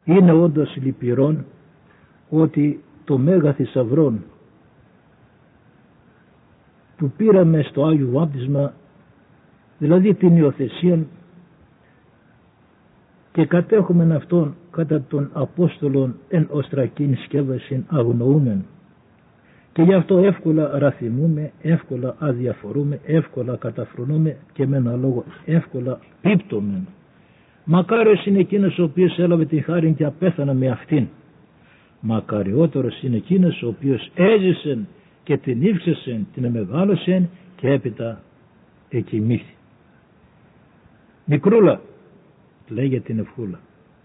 Είναι όντως λυπηρόν ότι το μέγα θησαυρόν που πήραμε στο Άγιο Βάπτισμα, δηλαδή την υιοθεσία, και κατέχουμε αυτόν κατά των Απόστολων εν οστρακήν σκεύασιν αγνοούμεν, και γι' αυτό εύκολα ραθυμούμε, εύκολα αδιαφορούμε, εύκολα καταφρονούμε και με ένα λόγο εύκολα πίπτουμε. Μακάριος είναι εκείνος ο οποίος έλαβε την χάριν και απέθανα με αυτήν. Μακαριότερος είναι εκείνος ο οποίος έζησε και την ύψησε, την μεγάλωσε και έπειτα εκοιμήθη. Μικρούλα, λέγε την ευχούλα,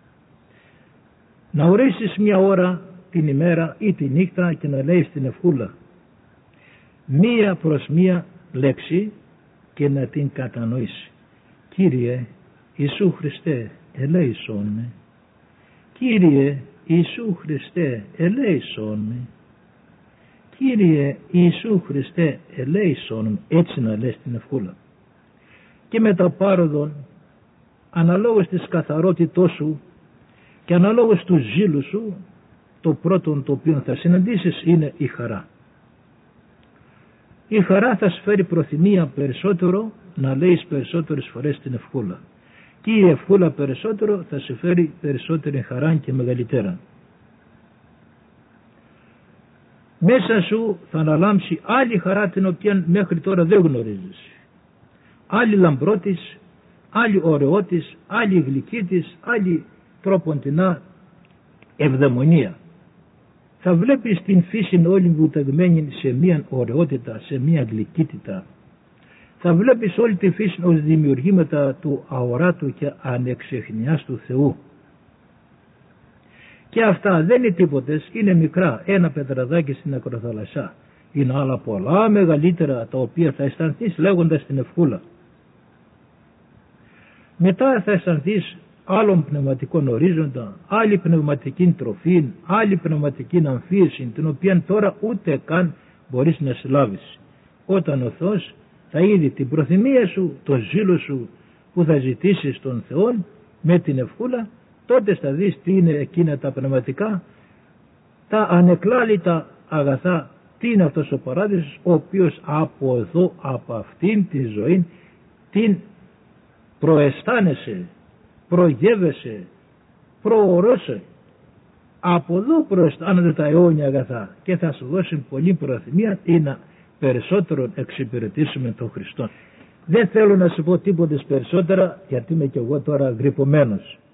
να ορίσεις μια ώρα την ημέρα ή τη νύχτα και να λέει την ευχούλα μία προς μία λέξη και να την κατανοήσει. Κύριε Ιησού Χριστέ, ελέησόν με. Κύριε Ιησού Χριστέ, ελέησόν με. Κύριε Ιησού Χριστέ, ελέησόν με. Έτσι να λες την ευχούλα. Και μετά πάροδον, αναλόγως της καθαρότητός σου και αναλόγως του ζήλου σου, το πρώτο το οποίο θα συναντήσεις είναι η χαρά. Η χαρά θα σου φέρει προθυμία περισσότερο να λέεις περισσότερες φορές την ευχούλα. Και η ευχούλα περισσότερο θα σου φέρει περισσότερη χαρά και μεγαλύτερα. Μέσα σου θα αναλάμψει άλλη χαρά την οποία μέχρι τώρα δεν γνωρίζεις. Άλλη λαμπρότης, άλλη ωραιότης, άλλη γλυκίτης, άλλη τρόποντινά ευδαιμονία. Θα βλέπεις την φύση όλη βουταγμένη σε μία ωραιότητα, σε μία γλυκύτητα. Θα βλέπεις όλη τη φύση ως δημιουργήματα του αοράτου και ανεξεχνιάς του Θεού. Και αυτά δεν είναι τίποτες, είναι μικρά, ένα πετραδάκι στην ακροθαλασσά. Είναι άλλα πολλά μεγαλύτερα τα οποία θα αισθανθείς λέγοντας την ευχούλα. Μετά θα αισθανθείς άλλων πνευματικών ορίζοντα, άλλη πνευματική τροφή, άλλη πνευματική αμφίεση, την οποία τώρα ούτε καν μπορείς να συλλάβεις. Όταν ο Θεός θα είδει την προθυμία σου, το ζήλο σου που θα ζητήσεις τον Θεό με την ευχούλα, τότε θα δεις τι είναι εκείνα τα πνευματικά, τα ανεκλάλητα αγαθά, τι είναι αυτός ο παράδεισος, ο οποίος από εδώ, από αυτήν τη ζωή την προαισθάνεσαι, προγεύεσαι, προορώσε. Από εδώ προαισθάνονται τα αιώνια αγαθά και θα σου δώσει πολύ προθυμία ή να περισσότερο εξυπηρετήσουμε τον Χριστό. Δεν θέλω να σου πω τίποτε περισσότερα, γιατί είμαι και εγώ τώρα γρυπωμένος.